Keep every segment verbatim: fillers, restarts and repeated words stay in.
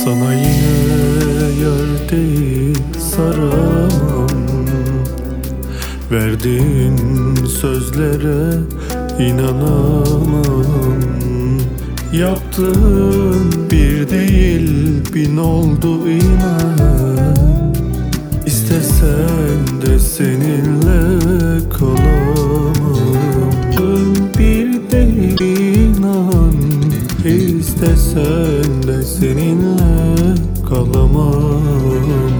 Sana yine yar değil saramam. Verdiğin sözlere inanamam. Yaptığın bir değil bin oldu inan. İstesen de seninle kalamam. Bir değil inan. İstesen de seninle kalamam.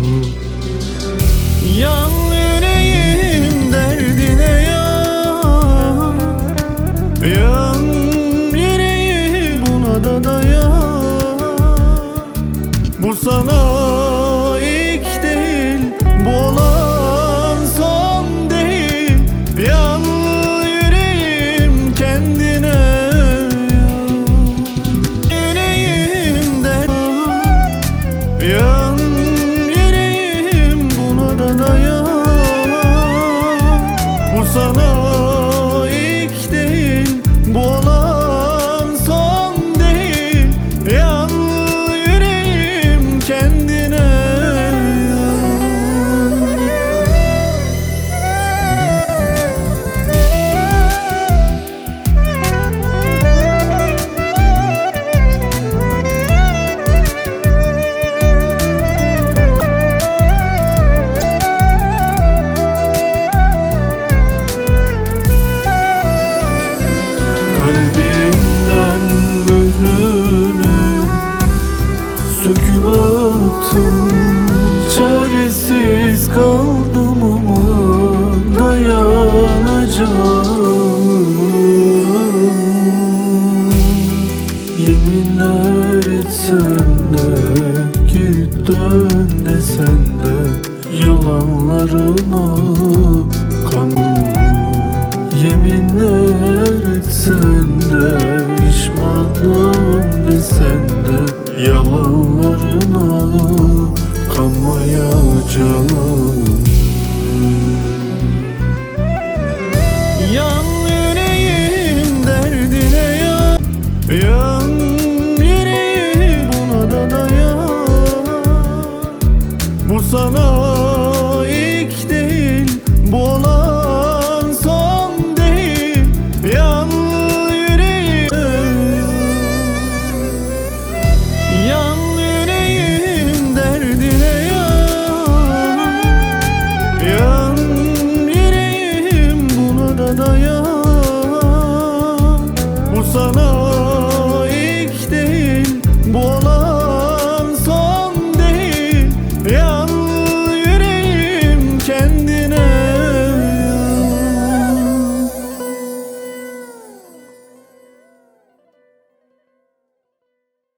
Yan yüreğim derdine yan. Yan yüreğim buna da dayan. Bu sana ilk değil, bu olan son değil. Yan yüreğim kendine yan. Yüreğimde yan yüreğim buna da dayan. Bu sana ilk değil, bu olan son değil. Yan yüreğim kendine. Kalbimden mührünü söküp attım. Çaresiz kaldım ama dayanacağım. Yeminler etsen de git dön desen de yalanlarına kandım. Yeminler etsen de pişmanım desen de yalanlarına kanmayacağım.